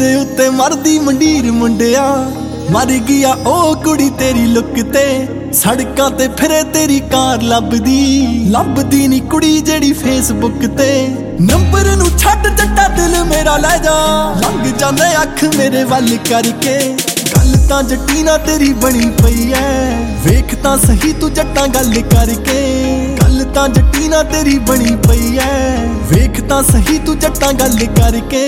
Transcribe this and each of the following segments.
ਤੇਰੇ ਉੱਤੇ ਮਰਦੀ ਮੰਡੀਰ ਮੁੰਡਿਆ, ਮਰ ਗਿਆ ਉਹ ਕੁੜੀ ਤੇਰੀ ਲੁੱਕ ਤੇ। ਸੜਕਾਂ ਤੇ ਫਿਰੇ ਤੇਰੀ ਕਾਰ ਲੱਭਦੀ ਨੀ ਕੁੜੀ ਜਿਹੜੀ ਫੇਸਬੁੱਕ ਤੇ। ਨੰਬਰ ਨੂੰ ਛੱਡ ਜੱਟਾ ਦਿਲ ਮੇਰਾ ਲੈ ਜਾ, ਲੰਘ ਜਾਂਦੇ ਅੱਖ ਮੇਰੇ ਵੱਲ ਕਰਕੇ। ਗੱਲ ਤਾਂ ਜੱਟੀ ਨਾਲ ਤੇਰੀ ਬਣੀ ਪਈ ਐ, ਵੇਖ ਤਾਂ ਸਹੀ ਤੂੰ ਜੱਟਾਂ ਗੱਲ ਕਰਕੇ। ਗੱਲ ਤਾਂ ਜੱਟੀ ਨਾਲ ਤੇਰੀ ਬਣੀ ਪਈ ਐ, ਵੇਖ ਤਾਂ ਸਹੀ ਤੂੰ ਜੱਟਾਂ ਗੱਲ ਕਰਕੇ।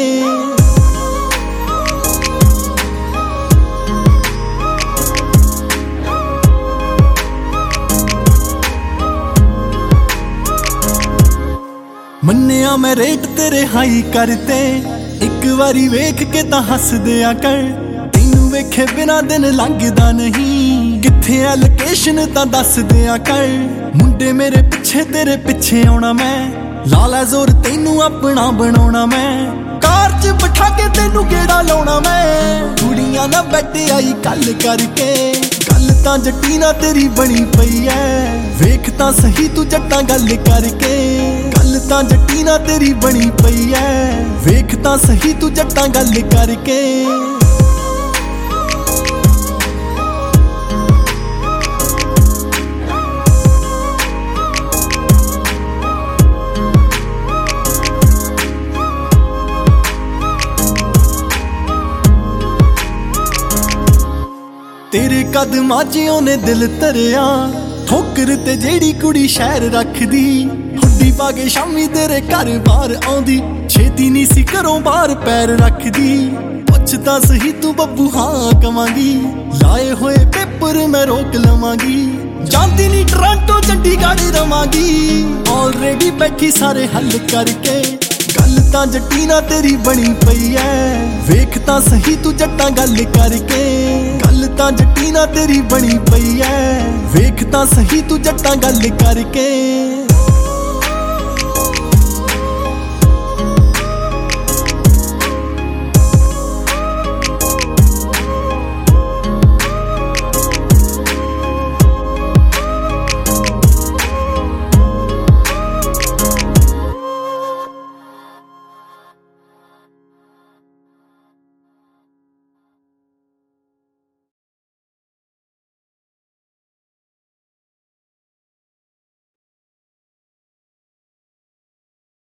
ਮੰਨਿਆ ਮੈਂ ਰੇਟ ਤੇਰੇ ਹਾਈ ਕਰਤੇ, ਇੱਕ ਵਾਰੀ ਵੇਖ ਕੇ ਤਾਂ ਹੱਸ ਦਿਆ ਕਰ। ਤੈਨੂੰ ਵੇਖੇ ਬਿਨਾ ਦਿਨ ਲੰਘਦਾ ਨਹੀਂ, ਕਿੱਥੇ ਆ ਲੋਕੇਸ਼ਨ ਤਾਂ ਦੱਸ ਦਿਆ ਕਰ। ਮੁੰਡੇ ਮੇਰੇ ਪਿੱਛੇ ਤੇਰੇ ਪਿੱਛੇ ਆਉਣਾ ਮੈਂ, ਲਾ ਲੈ ਜ਼ੋਰ ਤੈਨੂੰ ਆਪਣਾ ਬਣਾਉਣਾ ਮੈਂ। ਕਾਰ 'ਚ ਬਿਠਾ ਕੇ ਤੈਨੂੰ ਗੇੜਾ ਲਾਉਣਾ ਮੈਂ, ਕੁੜੀਆਂ ਨਾਲ ਬੈਠ ਆਈ ਗੱਲ ਕਰਕੇ। ਗੱਲ ਤਾਂ ਜੱਟੀ ਨਾਲ ਤੇਰੀ ਬਣੀ ਪਈ ਐ, ਵੇਖ ਤਾਂ ਸਹੀ ਤੂੰ ਜੱਟਾਂ ਗੱਲ ਕਰਕੇ। ਗੱਲ ਤਾਂ ਜੱਟੀ ਨਾਲ ਤੇਰੀ ਬਣੀ ਪਈ ਐ, ਵੇਖ ਤਾਂ ਸਹੀ ਤੂੰ ਜੱਟਾਂ ਗੱਲ ਕਰਕੇ। ਤੇਰੇ ਕਦਮਾਂ 'ਚ ਉਹਨੇ ਦਿਲ ਧਰਿਆ, ਠੋਕਰ ਤੇ ਜਿਹੜੀ ਕੁੜੀ ਸ਼ਹਿਰ ਰੱਖਦੀ। ਹੁੱਡੀ ਪਾ ਕੇ ਸ਼ਾਮੀ ਤੇਰੇ ਘਰ ਬਾਹਰ ਆਉਂਦੀ, ਛੇਤੀ ਨਹੀਂ ਸੀ ਘਰੋਂ ਬਾਹਰ ਪੈਰ ਰੱਖਦੀ। ਪੁੱਛ ਤਾਂ ਸਹੀ ਤੂੰ ਬੱਬੂ ਹਾਂ ਕਵਾਂਗੀ, ਲਾਏ ਹੋਏ ਪੇਪਰ ਮੈਂ ਰੋਕ ਲਵਾਂਗੀ। ਜਾਂਦੀ ਨਹੀਂ ਟੋਰਾਂਟੋ ਚੰਡੀਗੜ੍ਹ ਰਵਾਂਗੀ, ਆਲਰੇਡੀ ਬੈਠੀ ਸਾਰੇ ਹੱਲ ਕਰਕੇ। ਗੱਲ ਤਾਂ ਜੱਟੀ ਨਾਲ ਤੇਰੀ ਬਣੀ ਪਈ ਐ, ਵੇਖ ਤਾਂ ਸਹੀ ਤੂੰ ਜੱਟਾਂ ਗੱਲ ਕਰਕੇ। ਗੱਲ ਤਾਂ ਜੱਟੀ ਨਾਲ ਤੇਰੀ ਬਣੀ ਪਈ ਐ, ਵੇਖ ਤਾਂ ਸਹੀ ਤੂੰ ਜੱਟਾਂ ਗੱਲ ਕਰਕੇ।